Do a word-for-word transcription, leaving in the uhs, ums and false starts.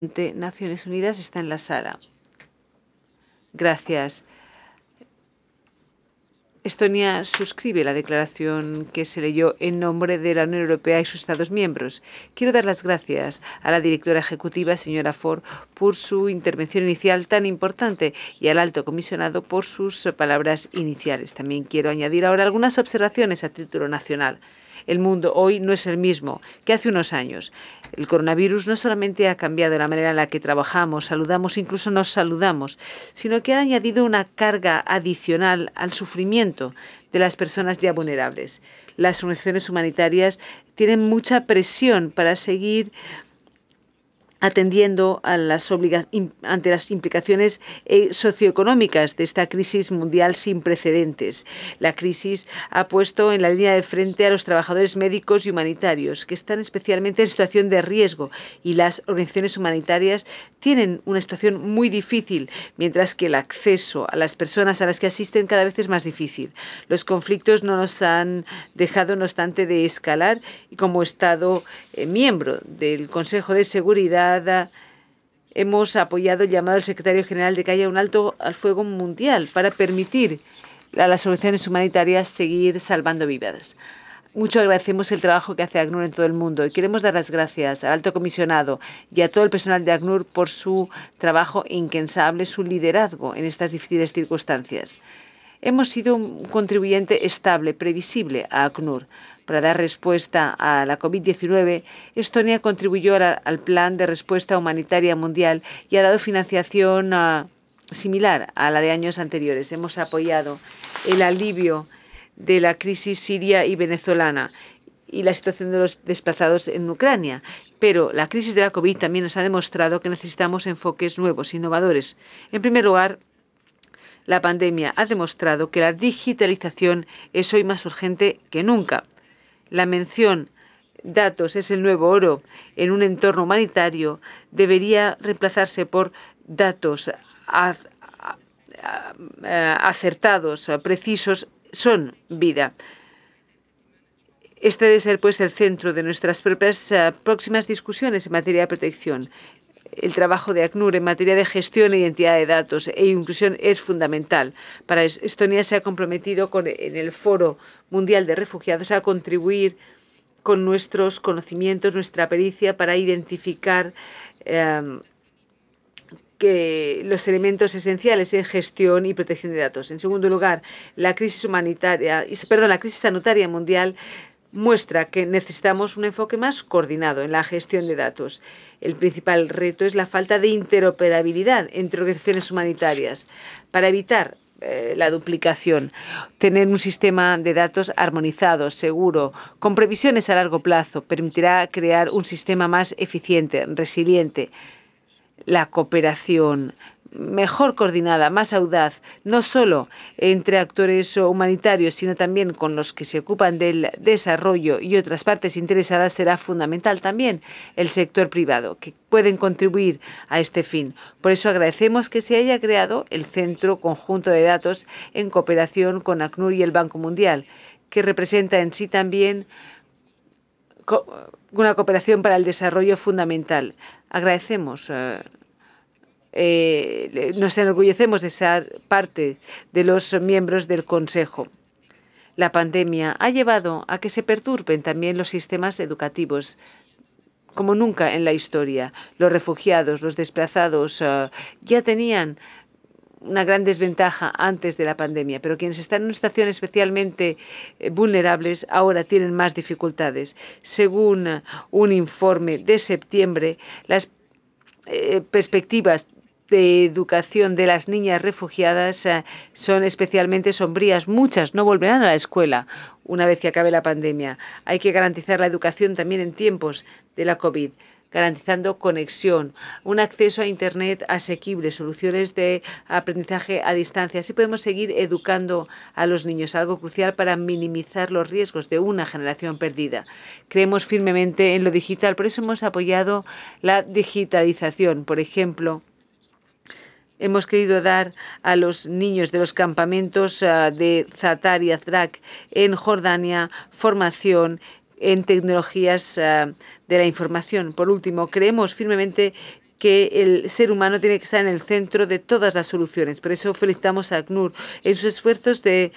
de Naciones Unidas está en la sala. Gracias. Estonia suscribe la declaración que se leyó en nombre de la Unión Europea y sus Estados miembros. Quiero dar las gracias a la directora ejecutiva, señora Ford, por su intervención inicial tan importante y al alto comisionado por sus palabras iniciales. También quiero añadir ahora algunas observaciones a título nacional. El mundo hoy no es el mismo que hace unos años. El coronavirus no solamente ha cambiado la manera en la que trabajamos, saludamos, incluso nos saludamos, sino que ha añadido una carga adicional al sufrimiento de las personas ya vulnerables. Las organizaciones humanitarias tienen mucha presión para seguir atendiendo a las ante las implicaciones eh, socioeconómicas de esta crisis mundial sin precedentes. La crisis ha puesto en la línea de frente a los trabajadores médicos y humanitarios, que están especialmente en situación de riesgo, y las organizaciones humanitarias tienen una situación muy difícil, mientras que el acceso a las personas a las que asisten cada vez es más difícil. Los conflictos no nos han dejado, no obstante, de escalar, y como Estado eh, miembro del Consejo de Seguridad, hemos apoyado el llamado del secretario general de que haya un alto al fuego mundial para permitir a las organizaciones humanitarias seguir salvando vidas. Mucho agradecemos el trabajo que hace ACNUR en todo el mundo y queremos dar las gracias al alto comisionado y a todo el personal de ACNUR por su trabajo incansable, su liderazgo en estas difíciles circunstancias. Hemos sido un contribuyente estable, previsible a ACNUR. Para dar respuesta a la COVID diecinueve, Estonia contribuyó la, al Plan de Respuesta Humanitaria Mundial y ha dado financiación uh, similar a la de años anteriores. Hemos apoyado el alivio de la crisis siria y venezolana y la situación de los desplazados en Ucrania. Pero la crisis de la COVID también nos ha demostrado que necesitamos enfoques nuevos, innovadores. En primer lugar, la pandemia ha demostrado que la digitalización es hoy más urgente que nunca. La mención datos es el nuevo oro en un entorno humanitario debería reemplazarse por datos acertados, precisos, son vida. Este debe ser, pues, el centro de nuestras propias uh, próximas discusiones en materia de protección. El trabajo de ACNUR en materia de gestión e identidad de datos e inclusión es fundamental. Para Estonia se ha comprometido con, en el Foro Mundial de Refugiados a contribuir con nuestros conocimientos, nuestra pericia para identificar eh, que los elementos esenciales en gestión y protección de datos. En segundo lugar, la crisis humanitaria, perdón, la crisis sanitaria mundial muestra que necesitamos un enfoque más coordinado en la gestión de datos. El principal reto es la falta de interoperabilidad entre organizaciones humanitarias. Para evitar eh, la duplicación, tener un sistema de datos armonizado, seguro, con previsiones a largo plazo, permitirá crear un sistema más eficiente, resiliente. La cooperación mejor coordinada, más audaz, no solo entre actores humanitarios, sino también con los que se ocupan del desarrollo y otras partes interesadas, será fundamental también el sector privado, que pueden contribuir a este fin. Por eso agradecemos que se haya creado el Centro Conjunto de Datos en cooperación con ACNUR y el Banco Mundial, que representa en sí también una cooperación para el desarrollo fundamental. Agradecemos eh, Eh, nos enorgullecemos de ser parte de los miembros del Consejo. La pandemia ha llevado a que se perturben también los sistemas educativos, como nunca en la historia. Los refugiados, los desplazados, uh, ya tenían una gran desventaja antes de la pandemia, pero quienes están en una situación especialmente eh, vulnerables ahora tienen más dificultades. Según uh, un informe de septiembre, las eh, perspectivas de educación de las niñas refugiadas eh, son especialmente sombrías. Muchas no volverán a la escuela una vez que acabe la pandemia. Hay que garantizar la educación también en tiempos de la COVID, garantizando conexión, un acceso a Internet asequible, soluciones de aprendizaje a distancia. Así podemos seguir educando a los niños, algo crucial para minimizar los riesgos de una generación perdida. Creemos firmemente en lo digital, por eso hemos apoyado la digitalización. Por ejemplo, hemos querido dar a los niños de los campamentos uh, de Zatar y Azraq en Jordania formación en tecnologías uh, de la información. Por último, creemos firmemente que el ser humano tiene que estar en el centro de todas las soluciones. Por eso felicitamos a ACNUR en sus esfuerzos de